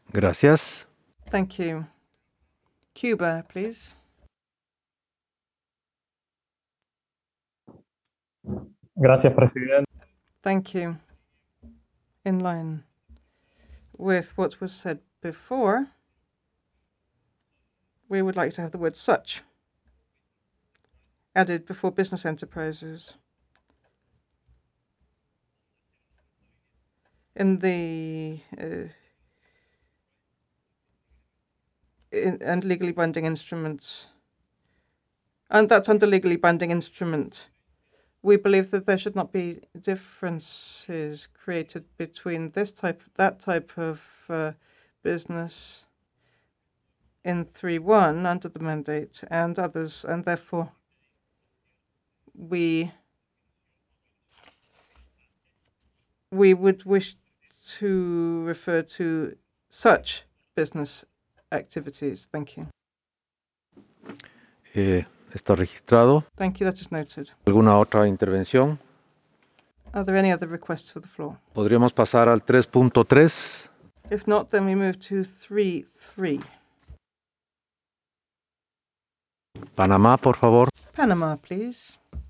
Gracias. Thank you. Cuba, please. Gracias, presidente. Thank you. In line with what was said before, we would like to have the word such added before business enterprises. In the and legally binding instruments. And that's under legally binding instrument. We believe that there should not be differences created between that type of business in 3.1 under the mandate and others, and therefore we would wish to refer to such business activities. Thank you. Está registrado. Thank you, that is noted. ¿Alguna otra intervención? Are there any other requests for the floor? Podríamos pasar al 3.3. If not, then we move to 3.3. Panamá, por favor. Panama, please.